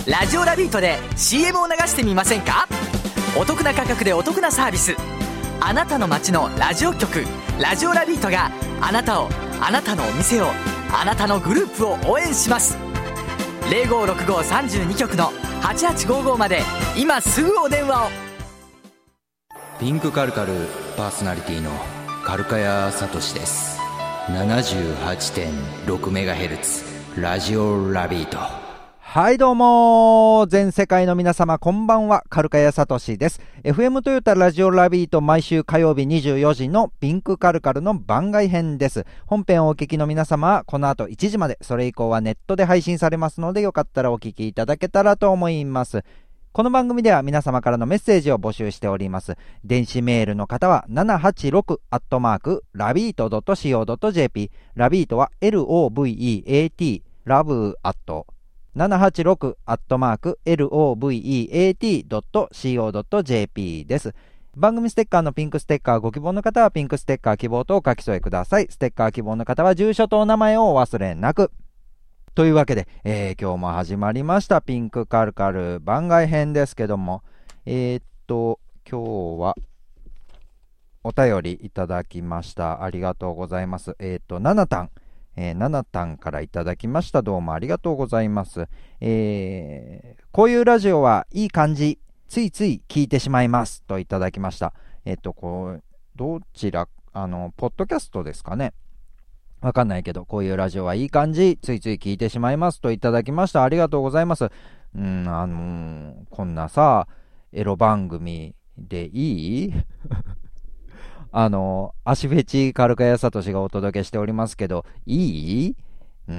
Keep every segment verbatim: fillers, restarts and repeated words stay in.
ラジオラビートで シーエム を流してみませんか？お得な価格でお得なサービス。あなたの街のラジオ局ラジオラビートがあなたを、あなたのお店を、あなたのグループを応援します。 ゼロごろくごさんじゅうに 局のはちはちごーごーまで今すぐお電話を。 ピンクカルカルパーソナリティのカルカヤサトシです。 ななじゅうはちてんろくメガヘルツ ラジオラビート。 はいどうも、全世界の皆様こんばんは、カルカヤサトシです。 エフエム トヨタラジオラビート、毎週火曜日にじゅうよじのピンクカルカルの番外編です。本編をお聞きの皆様はこの後いちじまで、それ以降はネットで配信されますので、よかったらお聞きいただけたらと思います。この番組では皆様からのメッセージを募集しております。電子メールの方はななはちろくアットマークラビート ドット シーオー ドット ジェーピー、 ラビートは エルオーブイイーエーティー、 ラブアットななはちろくアットマーク エルオーブイイーエーティー ドット シーオー ドット ジェーピー です。番組ステッカーのピンクステッカーご希望の方はピンクステッカー希望とお書き添えください。ステッカー希望の方は住所とお名前をお忘れなく。というわけで、えー、今日も始まりましたピンクカルカル番外編ですけども、えー、っと今日はお便りいただきました。ありがとうございます。えー、っとナナタンえー、ナナタンからいただきました。どうもありがとうございます。えー、こういうラジオはいい感じ、ついつい聞いてしまいますといただきました。えっとこうどちらあのポッドキャストですかね、わかんないけど、こういうラジオはいい感じ、ついつい聞いてしまいますといただきました。ありがとうございます。うん、あのー、こんなさエロ番組でいいあの、足フェチカルカヤサトシがお届けしておりますけど、いい？うん。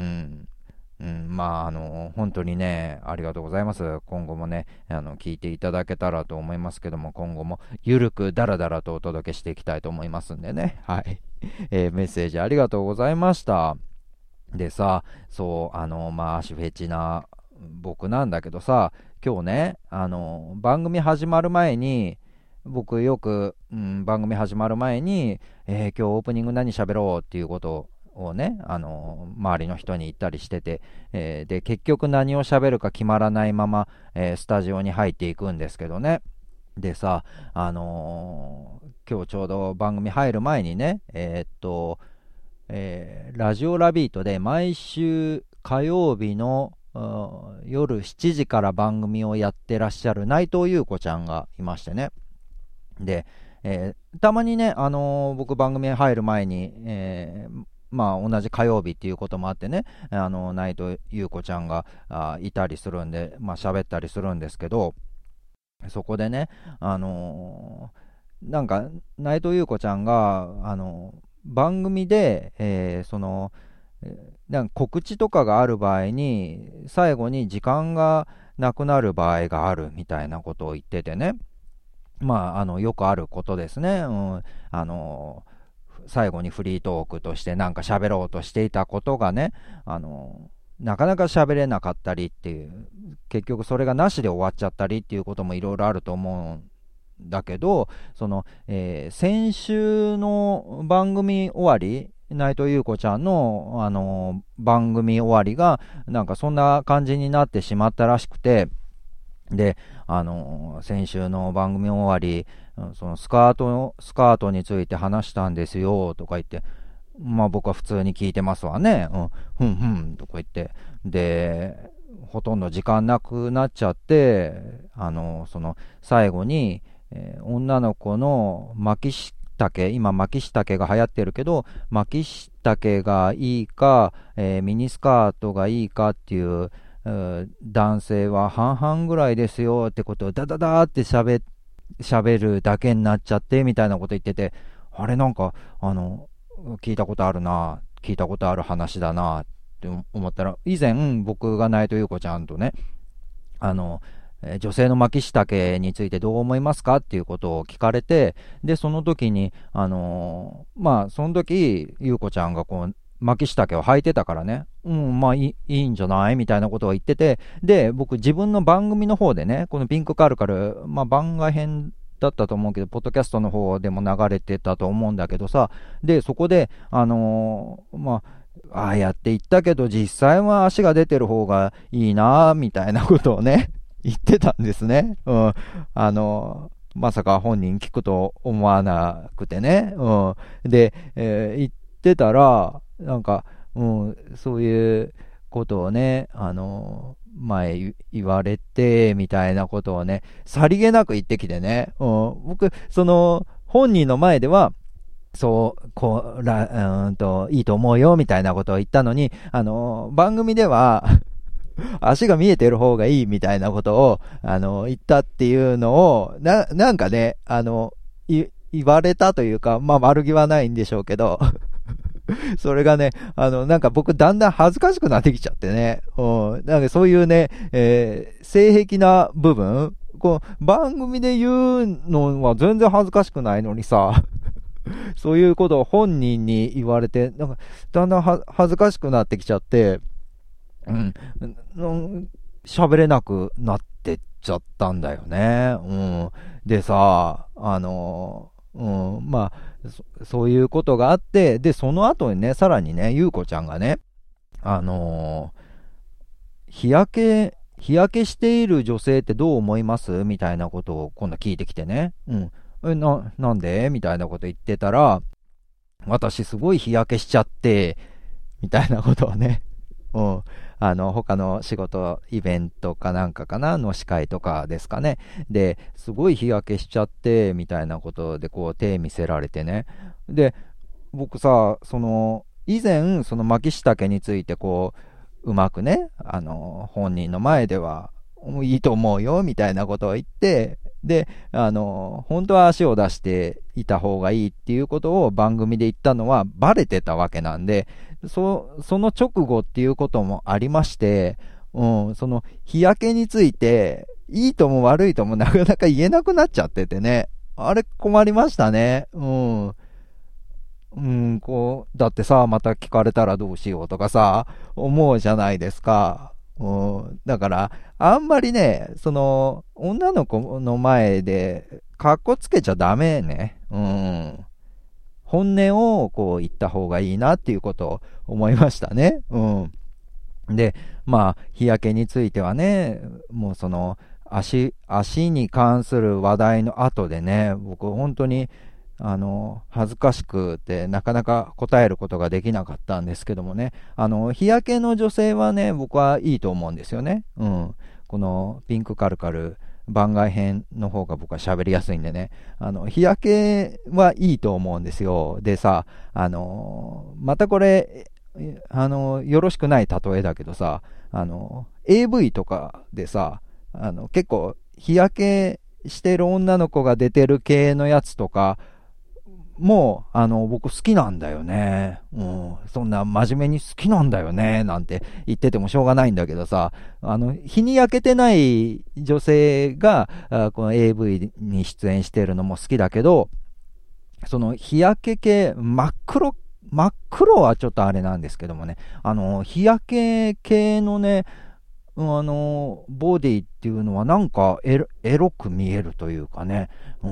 うん、まあ、あの、本当にね、ありがとうございます。今後もね、あの、聞いていただけたらと思いますけども、今後もゆるくだらだらとお届けしていきたいと思いますんでね。はい。えー、メッセージありがとうございました。でさ、そう、あの、まあ、足フェチな僕なんだけどさ、今日ね、あの、番組始まる前に、僕よく、うん、番組始まる前に、えー、今日オープニング何喋ろうっていうことをね、あのー、周りの人に言ったりしてて、えー、で結局何を喋るか決まらないまま、えー、スタジオに入っていくんですけどね。でさ、あのー、今日ちょうど番組入る前にね、えー、っと、えー、ラジオラビートで毎週火曜日の夜しちじから番組をやってらっしゃる内藤優子ちゃんがいましてね。で、えー、たまにね、あのー、僕番組入る前に、えー、まあ同じ火曜日っていうこともあってね、あのー、内藤優子ちゃんがあいたりするんで、まあ喋ったりするんですけど、そこでね、あのー、なんか内藤優子ちゃんが、あのー、番組で、えー、そのなんか告知とかがある場合に最後に時間がなくなる場合があるみたいなことを言っててね。まあ、あのよくあることですね、うん、あの最後にフリートークとしてなんか喋ろうとしていたことがね、あのなかなか喋れなかったりっていう、結局それがなしで終わっちゃったりっていうこともいろいろあると思うんだけど、その、えー、先週の番組終わり、内藤優子ちゃんの、あの番組終わりがなんかそんな感じになってしまったらしくて、で、あのー、先週の番組終わり、そのスカートのスカートについて話したんですよとか言って、まあ僕は普通に聞いてますわね。うん、ふんふんとか言って、で、ほとんど時間なくなっちゃって、あのー、その最後に、えー、女の子の巻き下丈、今巻き下丈が流行ってるけど、巻き下丈がいいか、えー、ミニスカートがいいかっていう、男性は半々ぐらいですよってことをダダダーってしゃべるだけになっちゃってみたいなこと言ってて、あれなんかあの聞いたことあるな聞いたことある話だなって思ったら、以前僕が内藤優子ちゃんとね、あの女性の巻き下丈についてどう思いますかっていうことを聞かれて、でその時にあのまあその時優子ちゃんがこう巻き下丈を履いてたからね、うん、まあいい、いいんじゃないみたいなことを言ってて、で、僕自分の番組の方でね、このピンクカルカル、まあ番外編だったと思うけど、ポッドキャストの方でも流れてたと思うんだけどさ、で、そこで、あのー、まあ、 ああやって言ったけど実際は足が出てる方がいいなみたいなことをね言ってたんですね。うん、あのまさか本人聞くと思わなくてね。うん、で、えー、言ってたらなんか、うん、そういうことをね、あの前言われてみたいなことをね、さりげなく言ってきてね、うん、僕その本人の前ではそうこうらうーんといいと思うよみたいなことを言ったのに、あの番組では足が見えてる方がいいみたいなことをあの言ったっていうのを な, なんかねあの言われたというか、まあ悪気はないんでしょうけどそれがね、あの、なんか僕だんだん恥ずかしくなってきちゃってね。うん。なんかそういうね、えー、性癖な部分、こう、番組で言うのは全然恥ずかしくないのにさ、そういうことを本人に言われて、なんか、だんだんは恥ずかしくなってきちゃって、うん。喋れなくなってっちゃったんだよね。うん。でさ、あの、うん、まあそ、そういうことがあって、で、その後にね、さらにね、ゆうこちゃんがね、あのー、日焼け、日焼けしている女性ってどう思いますみたいなことを今度聞いてきてね、うん、え、な、なんでみたいなこと言ってたら、私すごい日焼けしちゃって、みたいなことをね、うん、あの他の仕事イベントかなんかかなの司会とかですかね、ですごい日焼けしちゃってみたいなことでこう手見せられてね、で僕さ、その以前その巻き下についてこううまくね、あの本人の前ではいいと思うよみたいなことを言って、であの本当は足を出していた方がいいっていうことを番組で言ったのはバレてたわけなんで、そ, その直後っていうこともありまして、うん、その日焼けについていいとも悪いともなかなか言えなくなっちゃっててね、あれ困りましたね。うん、うん、こうだってさ、また聞かれたらどうしようとかさ思うじゃないですか。うん、だからあんまりね、その女の子の前でかっこつけちゃダメね。うん、本音をこう言った方がいいなっていうことを思いましたね。うん。で、まあ日焼けについてはね、もうその足足に関する話題の後でね、僕本当にあの恥ずかしくてなかなか答えることができなかったんですけどもね、あの日焼けの女性はね、僕はいいと思うんですよね。うん。このピンクカルカル番外編の方が僕は喋りやすいんでね、あの日焼けはいいと思うんですよ。でさ、あのまたこれあのよろしくない例えだけどさ、あの エーブイ とかでさ、あの結構日焼けしてる女の子が出てる系のやつとかもうあの僕好きなんだよね、うん、そんな真面目に好きなんだよねなんて言っててもしょうがないんだけどさ、あの日に焼けてない女性がこの エーブイ に出演してるのも好きだけど、その日焼け系真っ黒真っ黒はちょっとあれなんですけどもね、あの日焼け系のね、あのボディっていうのはなんかエ ロ, エロく見えるというかね、うん、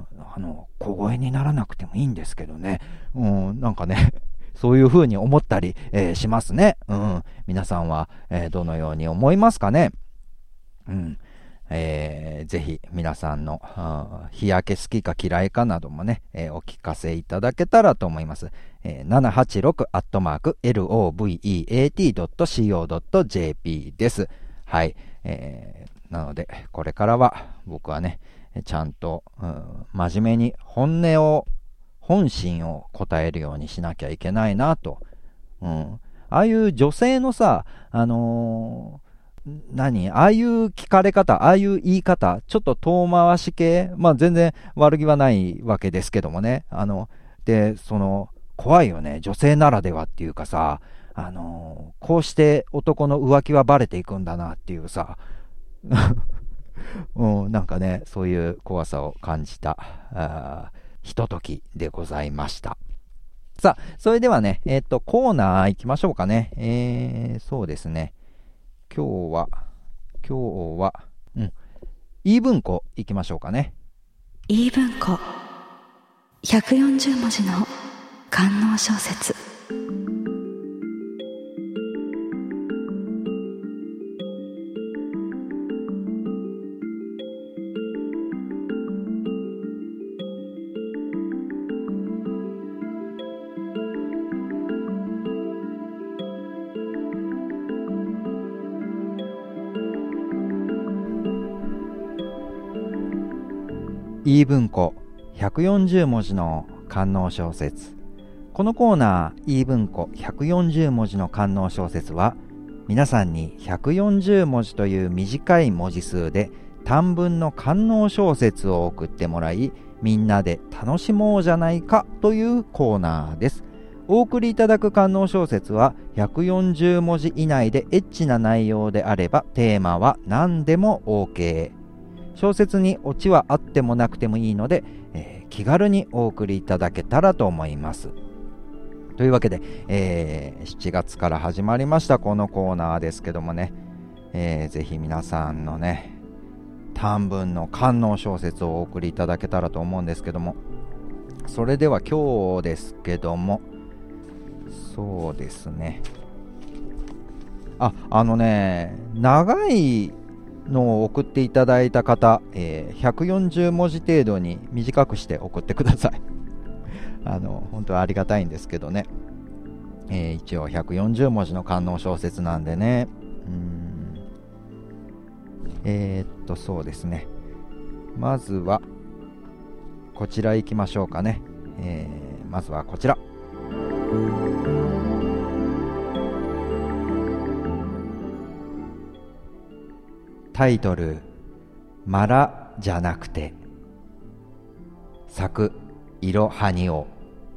あの小声にならなくてもいいんですけどね、うん、なんかねそういう風に思ったり、えー、しますね、うん、皆さんは、えー、どのように思いますかね。うん、えー、ぜひ皆さんの日焼け好きか嫌いかなどもね、えー、お聞かせいただけたらと思います。えー、ななはちろくアットマーク エルオーブイイーエーティードットシーオードットジェーピー です。はい、えー、なのでこれからは僕はね、ちゃんと、うん、真面目に本音を本心を答えるようにしなきゃいけないなと、うん、ああいう女性のさ、あのー何ああいう聞かれ方、ああいう言い方、ちょっと遠回し系、まあ全然悪気はないわけですけどもね、あのでその怖いよね、女性ならではっていうかさ、あのこうして男の浮気はバレていくんだなっていうさうん、なんかね、そういう怖さを感じたあひとときでございました。さあ、それではね、えっとコーナー行きましょうかね。えー、そうですね、今日は、今日は、うん、言い文庫いきましょうかね。 言い文庫ひゃくよんじゅうもじの官能小説。 イー文庫ひゃくよんじゅうもじの官能小説。このコーナー、イー文庫ひゃくよんじゅうもじの官能小説は、皆さんにひゃくよんじゅうもじという短い文字数で短文の官能小説を送ってもらい、みんなで楽しもうじゃないかというコーナーです。お送りいただく官能小説はひゃくよんじゅうもじ以内でエッチな内容であればテーマは何でも OK。 小説にオチはあってもなくてもいいので、えー、気軽にお送りいただけたらと思います。というわけで、えー、しちがつから始まりましたこのコーナーですけどもね、えー、ぜひ皆さんのね短文の官能小説をお送りいただけたらと思うんですけども、それでは今日ですけども、そうですね、あ、あのね長いのを送っていただいた方、えー、ひゃくよんじゅうもじ程度に短くして送ってくださいあの本当はありがたいんですけどね、えー、一応ひゃくよんじゅうもじの官能小説なんでね、うーんえー、っとそうですね、まずはこちら行きましょうかね、えー、まずはこちら。タイトル、マラじゃなくて。作、いろはにお。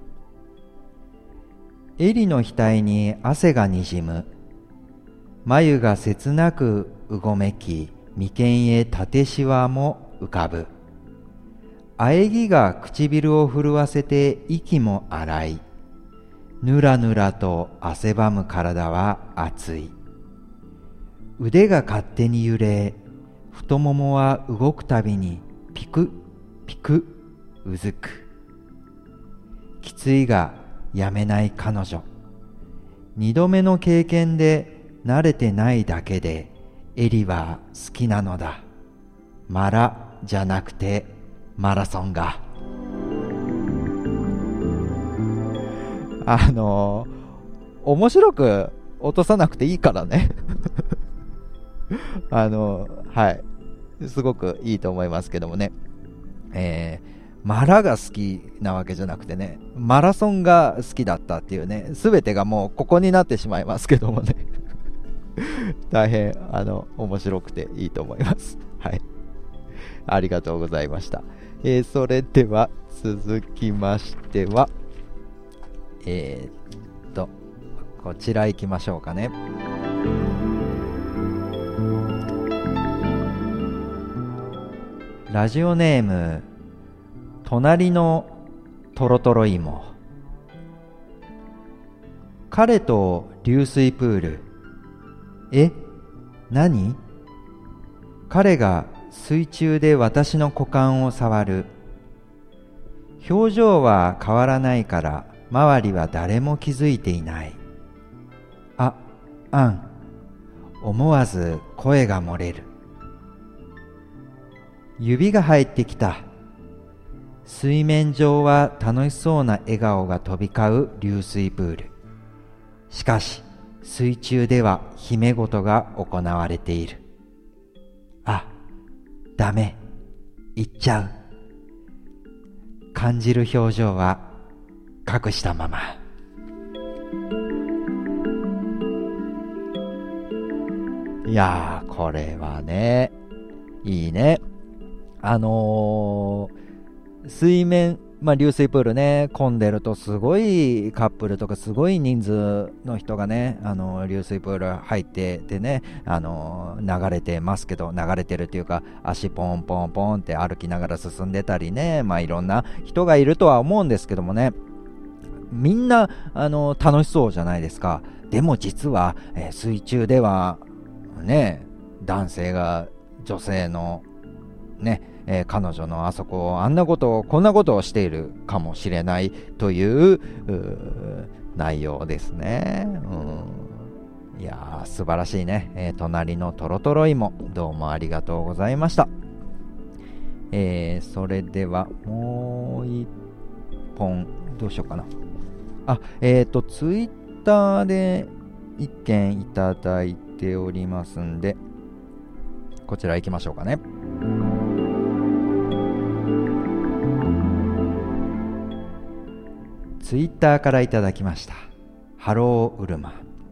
襟の額に汗がにじむ。眉が切なくうごめき、眉間へ縦しわも浮かぶ。喘ぎが唇を震わせて息も荒い。ぬらぬらと汗ばむ体は熱い。腕が勝手に揺れ、太ももは動くたびにピクピクうずく。きついがやめない彼女。二度目の経験で慣れてないだけでエリは好きなのだ。マラじゃなくてマラソンが。あのー、面白く落とさなくていいからねあのー、はいすごくいいと思いますけどもね、えー、マラが好きなわけじゃなくてね、マラソンが好きだったっていうね、すべてがもうここになってしまいますけどもね大変あの面白くていいと思います。はい、ありがとうございました。えー、それでは続きましてはえー、っとこちら行きましょうかね。ラジオネーム、隣のトロトロ芋。彼と流水プール。え、何？彼が水中で私の股間を触る。表情は変わらないから周りは誰も気づいていない。あ、あん。思わず声が漏れる。指が入ってきた。水面上は楽しそうな笑顔が飛び交う流水プール。しかし水中では秘め事が行われている。あ、ダメ。言っちゃう。感じる表情は隠したまま。いやー、これはね、いいね。あのー、水面、まあ、流水プールね、混んでるとすごいカップルとかすごい人数の人がね、あのー、流水プール入っててね、あのー、流れてますけど、流れてるっていうか、足ポンポンポンって歩きながら進んでたりね、まあ、いろんな人がいるとは思うんですけどもね、みんな、あのー、楽しそうじゃないですか。でも実は、えー、水中ではね、男性が女性のね、えー、彼女のあそこをあんなことをこんなことをしているかもしれないという、う内容ですね。うん、いやー素晴らしいね、えー、隣のトロトロ芋、どうもありがとうございました。えー、それではもう一本どうしようかな。あ、えっとツイッターで一件いただいておりますんで、こちら行きましょうかね。 ツイッターからいただきました。ハローウルマ。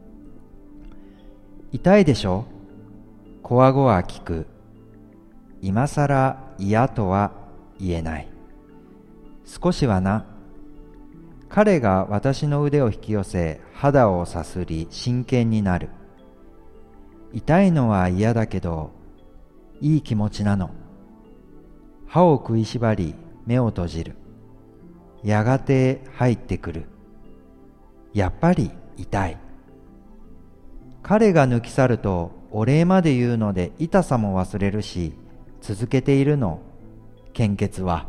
痛いでしょ？こわごわ聞く。今さら嫌とは言えない。少しはな。彼が私の腕を引き寄せ、肌をさすり真剣になる。痛いのは嫌だけど、いい気持ちなの。歯を食いしばり、目を閉じる。やがて入ってくる。やっぱり痛い。彼が抜き去るとお礼まで言うので痛さも忘れるし、続けているの。献血は。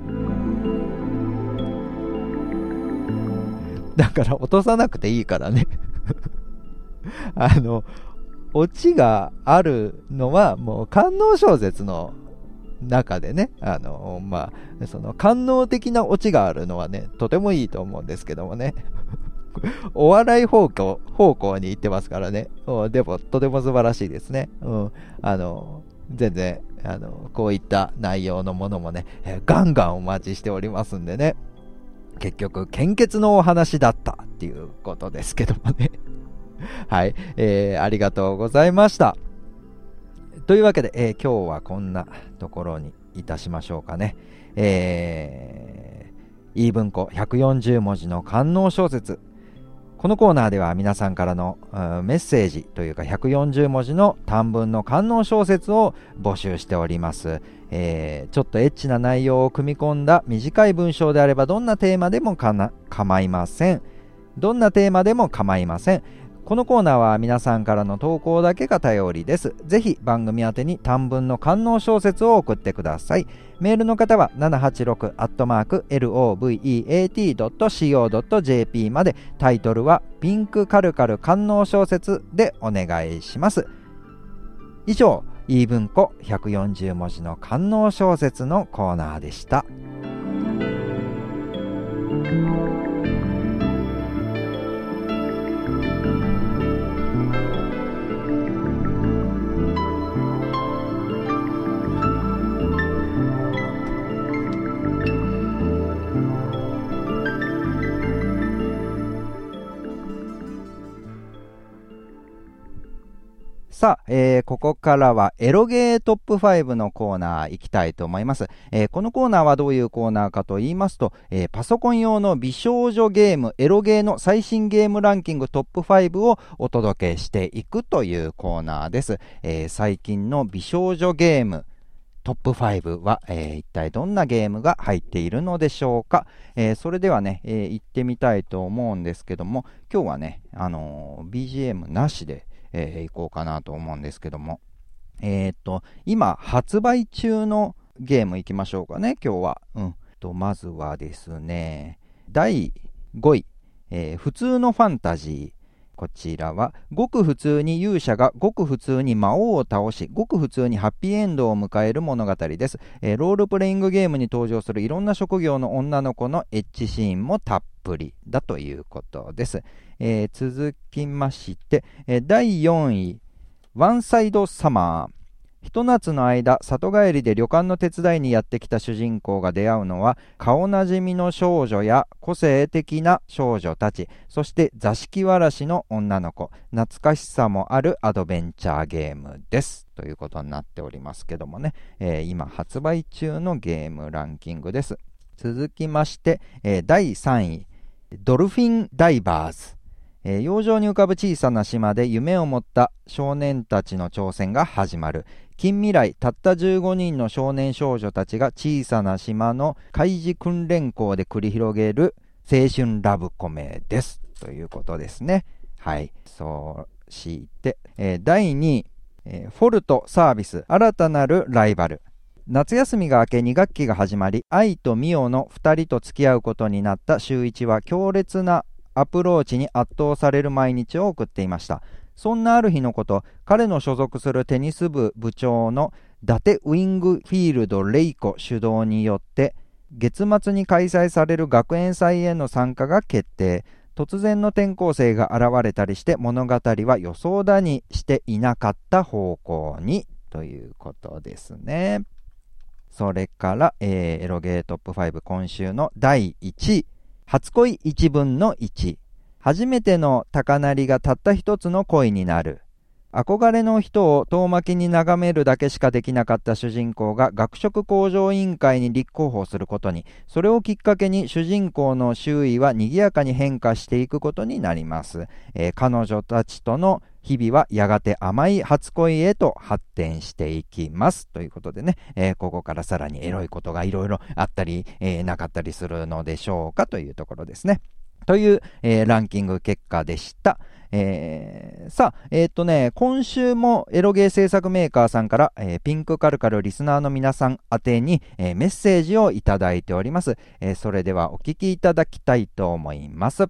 だから落とさなくていいからねあのオチがあるのはもう官能小説の中でね、あのまあその官能的なオチがあるのはね、とてもいいと思うんですけどもねお笑い方向方向に行ってますからね。でもとても素晴らしいですね。うん、あの全然あのこういった内容のものもね、えー、ガンガンお待ちしておりますんでね。結局献血のお話だったっていうことですけどもねはい、えー、ありがとうございました。というわけで、えー、今日はこんなところにいたしましょうかね。えー、いい文庫ひゃくよんじゅうもじの官能小説。このコーナーでは皆さんからの、うん、メッセージというかひゃくよんじゅうもじの短文の官能小説を募集しております。えー、ちょっとエッチな内容を組み込んだ短い文章であればどんなテーマでもかな構いません。どんなテーマでも構いません。このコーナーは皆さんからの投稿だけが頼りです。ぜひ番組宛てに短文の官能小説を送ってください。メールの方は ななはちろく アットマーク ロベト ドット シーオー ドット ジェーピー まで、タイトルはピンクカルカル官能小説でお願いします。以上、いい文庫ひゃくよんじゅうもじの官能小説のコーナーでした。さあ、えー、ここからはエロゲートップファイブのコーナー行きたいと思います。えー、このコーナーはどういうコーナーかと言いますと、えー、パソコン用の美少女ゲーム、エロゲーの最新ゲームランキングトップファイブをお届けしていくというコーナーです。えー、最近の美少女ゲームトップファイブは、えー、一体どんなゲームが入っているのでしょうか。えー、それではね、えー、行ってみたいと思うんですけども、今日はね、あのー、ビージーエム なしでえー、いこうかなと思うんですけども、えー、っと今発売中のゲームいきましょうかね、今日は。うんとまずはですね、だいごい、えー、普通のファンタジー。こちらはごく普通に勇者がごく普通に魔王を倒し、ごく普通にハッピーエンドを迎える物語です。えー、ロールプレイングゲームに登場するいろんな職業の女の子のエッジシーンもたっぷりだということです。えー、続きまして、えー、だいよんい、ワンサイドサマー。ひと夏の間、里帰りで旅館の手伝いにやってきた主人公が出会うのは、顔なじみの少女や個性的な少女たち、そして座敷わらしの女の子、懐かしさもあるアドベンチャーゲームです。ということになっておりますけどもね、えー、今発売中のゲームランキングです。続きまして、えー、だいさんい、ドルフィンダイバーズ。えー、洋上に浮かぶ小さな島で夢を持った少年たちの挑戦が始まる。近未来、たったじゅうごにんの少年少女たちが小さな島の海事訓練校で繰り広げる青春ラブコメです。ということですね。はい。そうして、えー、だいにい、えー、フォルトサービス、新たなるライバル。夏休みが明けに学期が始まり、愛とミオのふたりと付き合うことになった秀一は強烈なアプローチに圧倒される毎日を送っていました。そんなある日のこと、彼の所属するテニス部部長の伊達ウィングフィールドレイコ主導によって月末に開催される学園祭への参加が決定。突然の転校生が現れたりして物語は予想だにしていなかった方向にということですね。それから、えー、エロゲートップファイブ今週のだいいちい、 初恋いちぶんのいち、初めての高鳴りがたった一つの恋になる。憧れの人を遠巻きに眺めるだけしかできなかった主人公が学食向上委員会に立候補することに、それをきっかけに主人公の周囲は賑やかに変化していくことになります。えー、彼女たちとの日々はやがて甘い初恋へと発展していきますということでね、えー、ここからさらにエロいことがいろいろあったり、えー、なかったりするのでしょうかというところですね。という、えー、ランキング結果でした。えー、さあ、えー、っとね、今週もエロゲー制作メーカーさんから、えー、ピンクカルカルリスナーの皆さん宛てに、えー、メッセージをいただいております。えー、それではお聞きいただきたいと思います。 はい。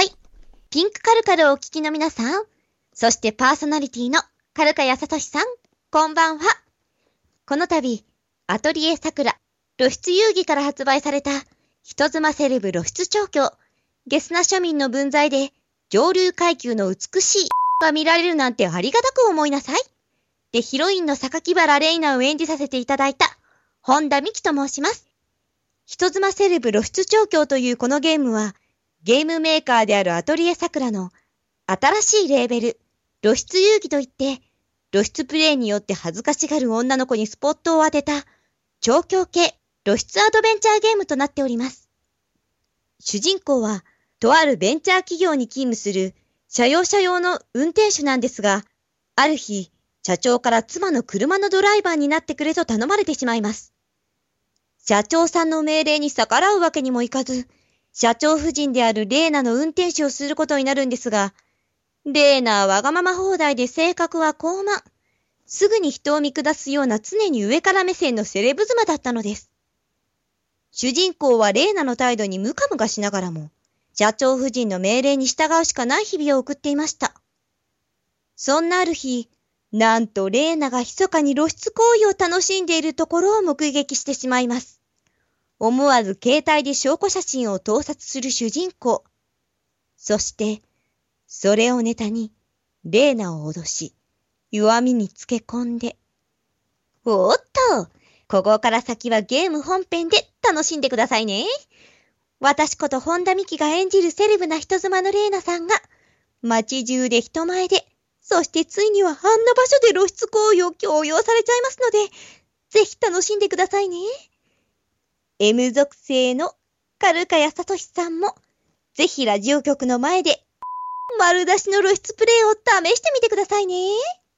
ピンクカルカルをお聞きの皆さん、そしてパーソナリティのカルカヤサトシさん、こんばんは。この度、アトリエ桜露出遊戯から発売された人妻セレブ露出調教、ゲスな庶民の分際で上流階級の美しいが見られるなんてありがたく思いなさい。で、ヒロインの榊原レイナを演じさせていただいた本田美希と申します。人妻セレブ露出調教というこのゲームは、ゲームメーカーであるアトリエ桜の新しいレーベル、露出遊戯といって、露出プレイによって恥ずかしがる女の子にスポットを当てた調教系露出アドベンチャーゲームとなっております。主人公は、とあるベンチャー企業に勤務する車用車用の運転手なんですが、ある日、社長から妻の車のドライバーになってくれと頼まれてしまいます。社長さんの命令に逆らうわけにもいかず、社長夫人であるレーナの運転手をすることになるんですが、レーナはわがまま放題で性格は高慢、すぐに人を見下すような常に上から目線のセレブ妻だったのです。主人公はレーナの態度にムカムカしながらも、社長夫人の命令に従うしかない日々を送っていました。そんなある日、なんとレーナが密かに露出行為を楽しんでいるところを目撃してしまいます。思わず携帯で証拠写真を盗撮する主人公。そして、それをネタに、レーナを脅し、弱みにつけ込んで。おっと、ここから先はゲーム本編で楽しんでくださいね。私こと本田美希が演じるセレブな人妻のレーナさんが、街中で人前で、そしてついにはあんな場所で露出行為を強要されちゃいますので、ぜひ楽しんでくださいね。M 属性のカルカヤサトシさんも、ぜひラジオ局の前で、丸出しの露出プレイを試してみてくださいね。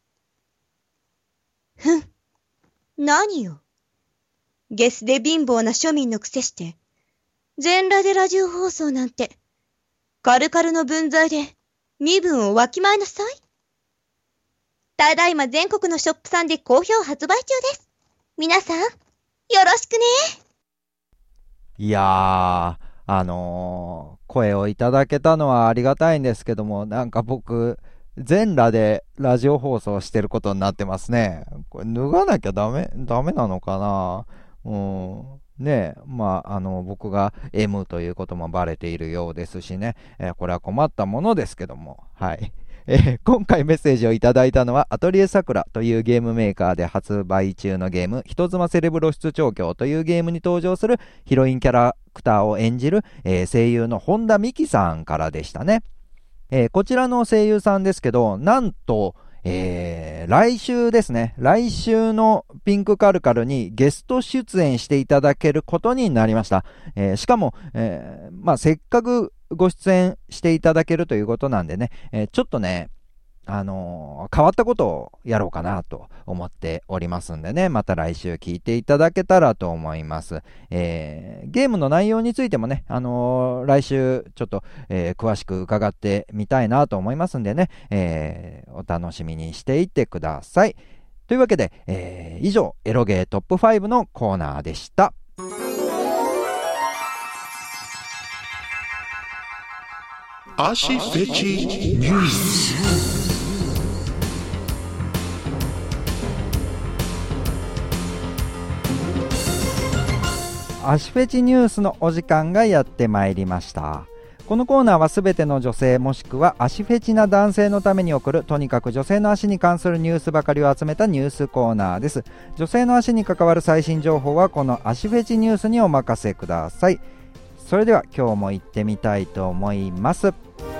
ふん。何よ。ゲスで貧乏な庶民のくせして、全裸でラジオ放送なんて、カルカルの分際で身分をわきまえなさい。ただいま全国のショップさんで好評発売中です。皆さん、よろしくね。 いやー、あのー、声をいただけたのはありがたいんですけども、なんか僕、全裸でラジオ放送してることになってますね。これ脱がなきゃダメ、ダメなのかな。うん。ねえ、まあ、あの、僕が M ということもバレているようですしね、えー、これは困ったものですけども、はい。えー、今回メッセージをいただいたのは、アトリエ桜というゲームメーカーで発売中のゲーム、人妻セレブ露出調教というゲームに登場するヒロインキャラクターを演じる、えー、声優の本田美希さんからでしたね。えー、こちらの声優さんですけど、なんと、えー、来週ですね。来週のピンクカルカルにゲスト出演していただけることになりました。えー、しかも、えー、まあ、せっかくご出演していただけるということなんでね、えー、ちょっとね、あのー、変わったことをやろうかなと思っておりますんでね、また来週聞いていただけたらと思います。えー、ゲームの内容についてもね、あのー、来週ちょっと、えー、詳しく伺ってみたいなと思いますんでね、えー、お楽しみにしていってください。というわけで、えー、以上、エロゲートップファイブのコーナーでした。 足フェチニュース。 足フェチニュースのお時間がやってまいりました。このコーナーはすべての女性もしくは足フェチな男性のために送る、とにかく女性の足に関するニュースばかりを集めたニュースコーナーです。女性の足に関わる最新情報はこの足フェチニュースにお任せください。 それでは今日も行ってみたいと思います。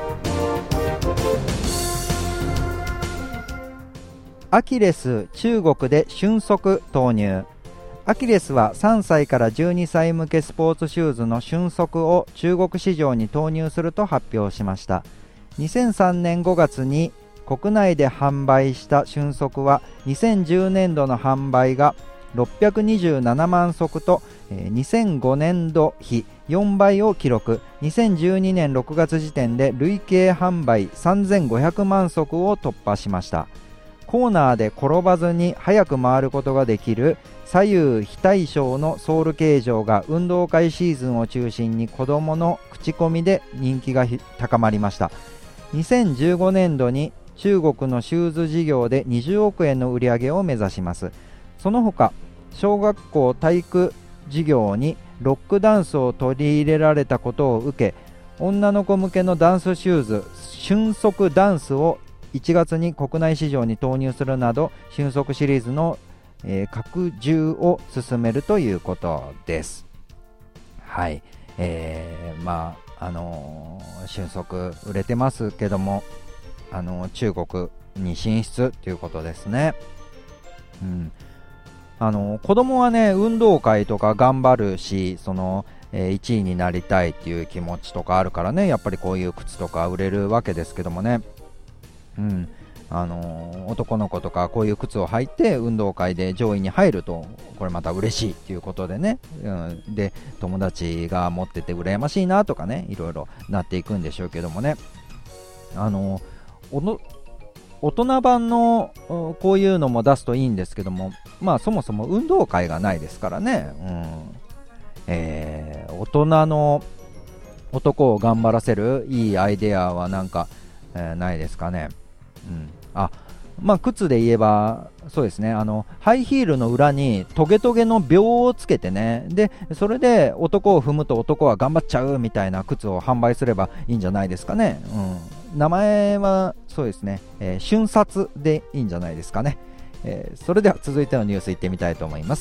アキレス、中国で俊足投入。アキレスはさんさいからじゅうにさい向けスポーツシューズの俊足を中国市場に投入すると発表しました。にせんさんねんごがつに国内で販売した俊足はにせんじゅうねんどの販売がろっぴゃくにじゅうななまんそくとにせんごねんど比よんばいを記録。にせんじゅうにねんろくがつ時点で累計販売さんぜんごひゃくまんそくを突破しました。コーナーで転ばずに速く回ることができる左右非対称のソール形状が運動会シーズンを中心に子どもの口コミで人気が高まりました。にせんじゅうごねんどに中国のシューズ事業でにじゅうおくえんの売り上げを目指します。その他、小学校体育授業にロックダンスを取り入れられたことを受け、女の子向けのダンスシューズ俊足ダンスをいちがつに国内市場に投入するなど俊足シリーズの、えー、拡充を進めるということです。はい、えー、まああのー、俊足売れてますけども、あのー、中国に進出ということですね。うん、あのー、子供はね運動会とか頑張るし、その、えー、いちいになりたいっていう気持ちとかあるからね、やっぱりこういう靴とか売れるわけですけどもね。うん、あのー、男の子とかこういう靴を履いて運動会で上位に入るとこれまた嬉しいっていうことでね、うん、で友達が持ってて羨ましいなとかね、いろいろなっていくんでしょうけどもね、あのー、おの大人版のこういうのも出すといいんですけども、まあそもそも運動会がないですからね、うんえー、大人の男を頑張らせるいいアイデアはなんか、えー、ないですかね。うん、あまあ靴で言えばそうですね、あのハイヒールの裏にトゲトゲの秒をつけてね、でそれで男を踏むと男は頑張っちゃうみたいな靴を販売すればいいんじゃないですかね。うん、名前はそうですね、えー、瞬殺でいいんじゃないですかね。えー、それでは続いてのニュースいってみたいと思います。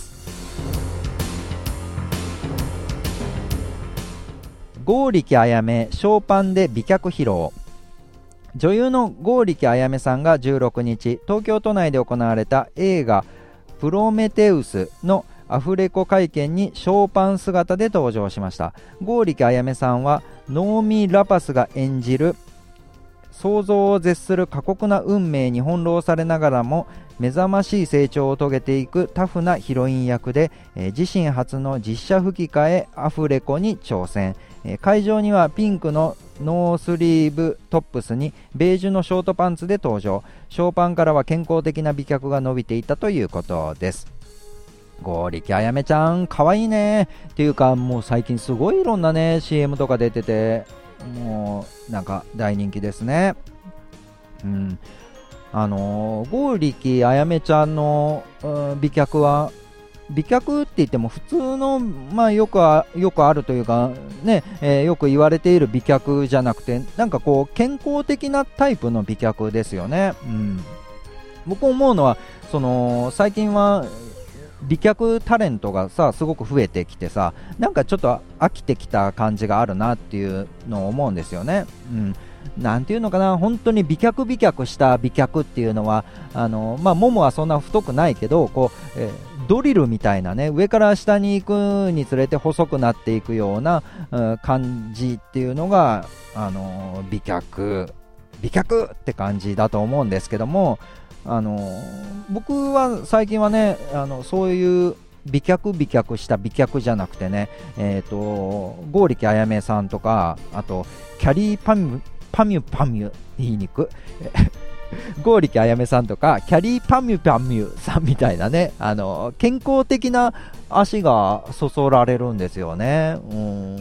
剛力彩芽ショーパンで美脚披露。女優の剛力彩芽さんがじゅうろくにち東京都内で行われた映画プロメテウスのアフレコ会見にショーパン姿で登場しました。剛力彩芽さんはノーミ・ラパスが演じる想像を絶する過酷な運命に翻弄されながらも目覚ましい成長を遂げていくタフなヒロイン役で、えー、自身初の実写吹き替えアフレコに挑戦。えー、会場にはピンクのノースリーブトップスにベージュのショートパンツで登場。ショーパンからは健康的な美脚が伸びていたということです。剛力彩芽ちゃんかわいいねっていうか、もう最近すごいいろんなね シーエム とか出てて、もうなんか大人気ですね。うん、あのー、剛力彩芽ちゃんの、うん、美脚は美脚って言っても普通の、まあ、よくあ、よくあるというか、ねえー、よく言われている美脚じゃなくて、なんかこう健康的なタイプの美脚ですよね。うん、僕思うのはその最近は美脚タレントがさすごく増えてきてさ、なんかちょっと飽きてきた感じがあるなっていうのを思うんですよね。うん、なんていうのかな、本当に美脚美脚した美脚っていうのはあの、まあ、ももはそんな太くないけどこう、えー、ドリルみたいなね、上から下に行くにつれて細くなっていくような、うん、感じっていうのがあの美脚美脚って感じだと思うんですけども、あの僕は最近はね、あのそういう美脚美脚した美脚じゃなくてね、えーと剛力彩芽さんとか、あとキャリーパミュパミュパミュ言いにく剛力彩芽さんとかキャリーパミュパミュさんみたいなね、あの健康的な足がそそられるんですよね。うん、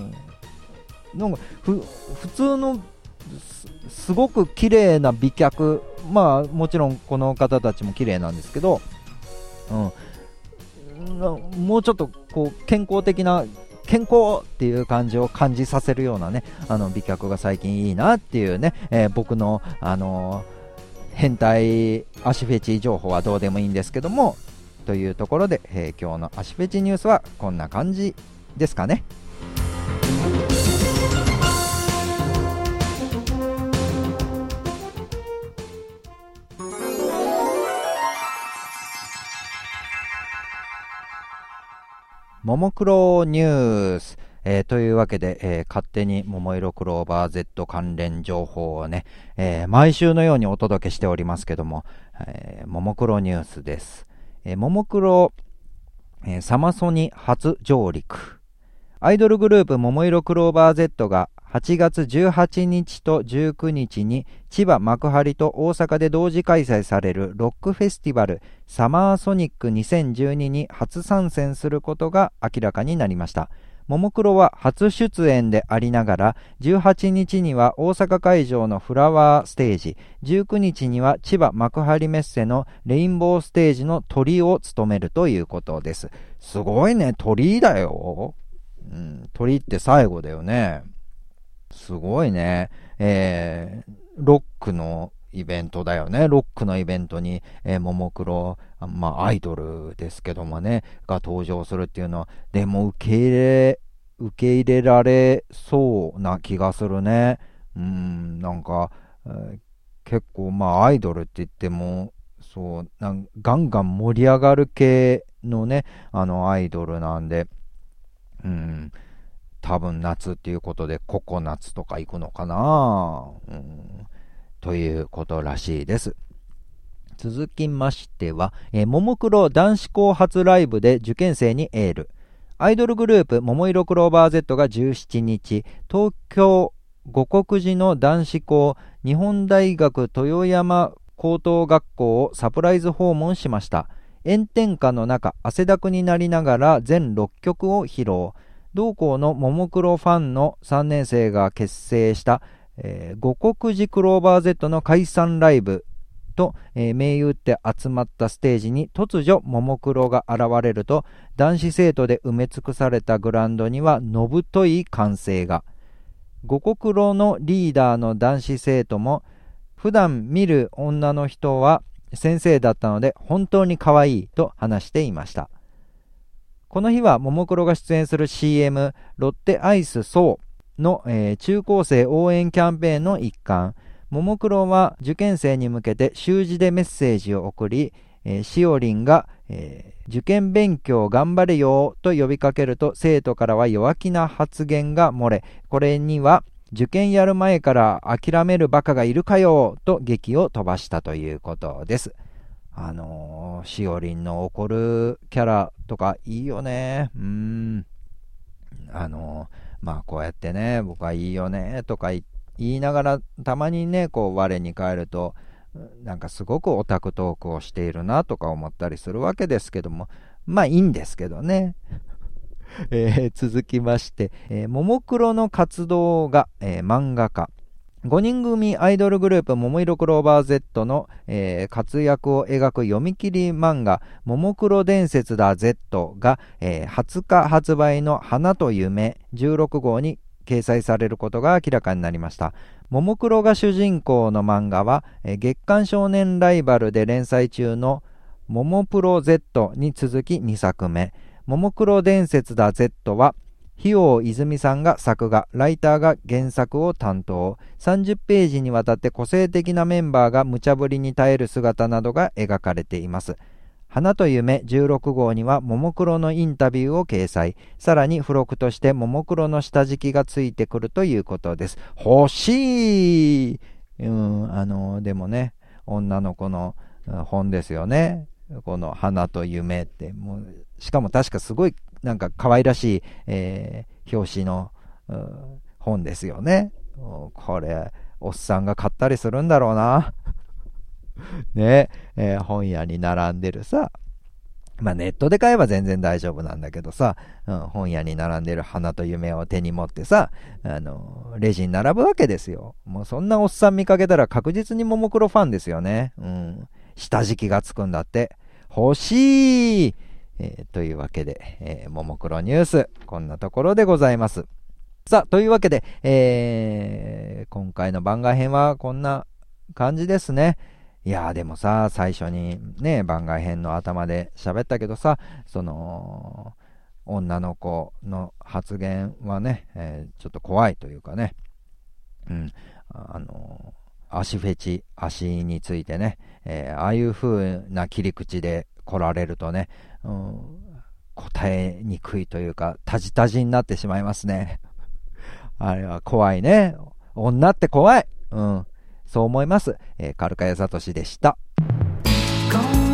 なんかふ普通の す, すごく綺麗な美脚、まあもちろんこの方たちも綺麗なんですけど、うん、もうちょっとこう健康的な健康っていう感じを感じさせるようなね、あの美脚が最近いいなっていうね、えー、僕のあのー、変態足フェチ情報はどうでもいいんですけども、というところで、えー、今日の足フェチニュースはこんな感じですかね。 ももクロニュース、えー、というわけで、えー、勝手にももいろクローバー Z 関連情報をね、えー、毎週のようにお届けしておりますけども、えー、ももクロニュースです。えー、ももクロ、えー、サマソニ初上陸。アイドルグループももいろクローバー Z がはちがつじゅうはちにちとじゅうくにちに千葉幕張と大阪で同時開催されるロックフェスティバルサマーソニックにせんじゅうにに初参戦することが明らかになりました。ももクロは初出演でありながらじゅうはちにちには大阪会場のフラワーステージ、じゅうくにちには千葉幕張メッセのレインボーステージの鳥を務めるということです。すごいね、鳥だよ、うん、鳥って最後だよね。すごいね、えー、ロックのイベントだよね。ロックのイベントに、えー、ももクロ、まあアイドルですけどもね、が登場するっていうのは、でも受け入れ、受け入れられそうな気がするね。うん、なんか、えー、結構まあアイドルって言っても、そうなんガンガン盛り上がる系のね、あのアイドルなんで、うん。多分夏っていうことでココナッツとか行くのかな、うん、ということらしいです。続きましては、えー、ももクロ男子校初ライブで受験生にエール。アイドルグループももいろクローバー Z がじゅうしちにち東京五国寺の男子校日本大学豊山高等学校をサプライズ訪問しました。炎天下の中汗だくになりながら全ろっきょくを披露。同校のももクロファンのさんねんせいが結成した、えー、五国寺クローバー Z の解散ライブと、えー、銘打って集まったステージに突如ももクロが現れると、男子生徒で埋め尽くされたグラウンドにはのぶとい歓声が。五国ロのリーダーの男子生徒も、普段見る女の人は先生だったので本当に可愛いと話していました。この日はももクロが出演する シーエム ロッテアイスそうの、えー、中高生応援キャンペーンの一環。ももクロは受験生に向けて習字でメッセージを送り、えー、しおりんが、えー、受験勉強頑張れよと呼びかけると、生徒からは弱気な発言が漏れ、これには受験やる前から諦めるバカがいるかよと劇を飛ばしたということです。あのー、しおりんの怒るキャラとかいいよね。うーん。あのー、まあこうやってね、僕はいいよねとか言いながら、たまにね、こう我に返ると、なんかすごくオタクトークをしているなとか思ったりするわけですけども、まあいいんですけどね。えー、続きまして、えー、ももクロの活動が、えー、漫画家。ごにん組アイドルグループももいろクローバー Z の、えー、活躍を描く読み切り漫画ももクロ伝説だ Z が、えー、はつか発売の花と夢じゅうろくごうに掲載されることが明らかになりました。ももクロが主人公の漫画は、えー、月刊少年ライバルで連載中のももプロ Z に続きにさくめ、ももクロ伝説だ Z は日王泉さんが作画、ライターが原作を担当。さんじゅっページにわたって個性的なメンバーが無茶ぶりに耐える姿などが描かれています。花と夢じゅうろくごうにはももクロのインタビューを掲載。さらに付録としてももクロの下敷きがついてくるということです。欲しい、うん、あのでもね、女の子の本ですよね。この花と夢ってもう、しかも確かすごいなんか可愛らしい、えー、表紙の、うん、本ですよね。これおっさんが買ったりするんだろうなね、えー、本屋に並んでるさ、まあネットで買えば全然大丈夫なんだけどさ、うん、本屋に並んでる花と夢を手に持ってさ、あのレジに並ぶわけですよ。もうそんなおっさん見かけたら確実にももクロファンですよね。うん、下敷きがつくんだって。欲しい、えー、というわけで、えー、ももクロニュースこんなところでございます。さあというわけで、えー、今回の番外編はこんな感じですね。いやーでもさ、最初にね番外編の頭で喋ったけどさ、その女の子の発言はね、えー、ちょっと怖いというかね、うん、あのー足フェチ、足についてね、えー、ああいう風な切り口で来られるとね、うん、 答えにくいというか、タジタジになってしまいますね。あれは怖いね。女って怖い。うん。そう思います。えー、カルカヤサトシでした。